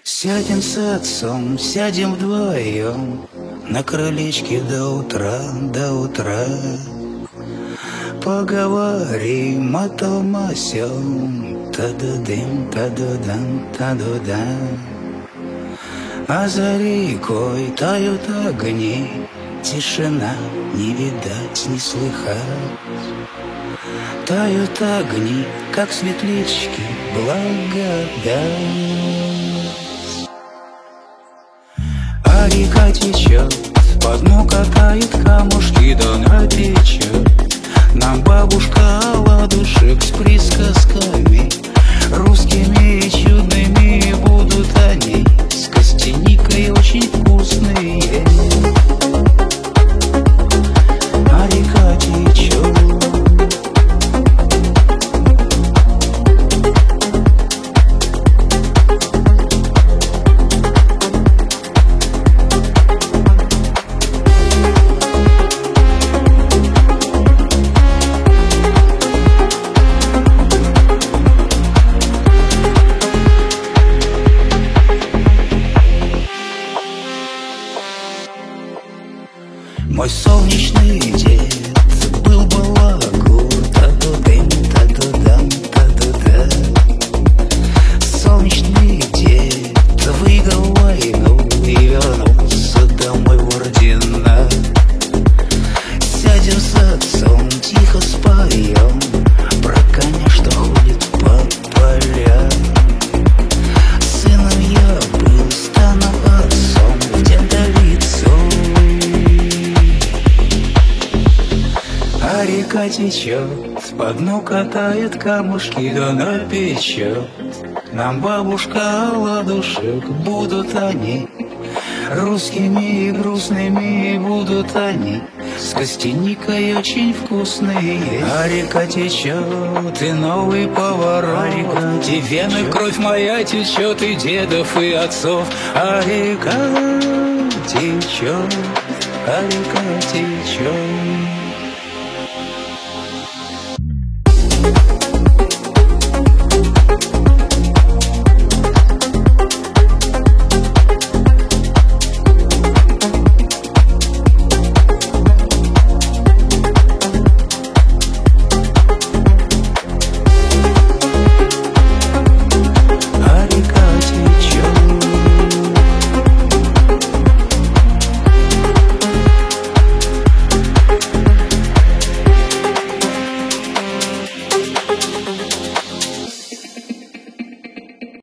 Сядем с отцом, сядем вдвоем на крылечке до утра, до утра. Поговорим о том о сём, та-ду-дым, та-ду-дам, та-ду-дам. А за рекой тают огни, тишина не видать, не слыхать. Тают огни, как светлячки, благодать. А река течет, по дну катает камушки, да напечет нам бабушка оладушек с присказками русскими и чудными. Будут они с костяникой очень вкусные. А река течет. Мой солнечный дед был балагур, та-ду-дым, та-ду-дам, та-ду-да. Солнечный дед выиграл войну и вернулся домой в ордена. Сядем с отцом, тихо споем про коня, что ходит по полям. Сыном я был, стану отцом в Дедовицу. А река течет, по дну катает камушки, да напечет нам бабушка оладушек. Будут они русскими и грустными, будут они с костяникой очень вкусные. А река течет, и новый поворот, и вены кровь моя течет, и дедов, и отцов. А река течет, а река течет.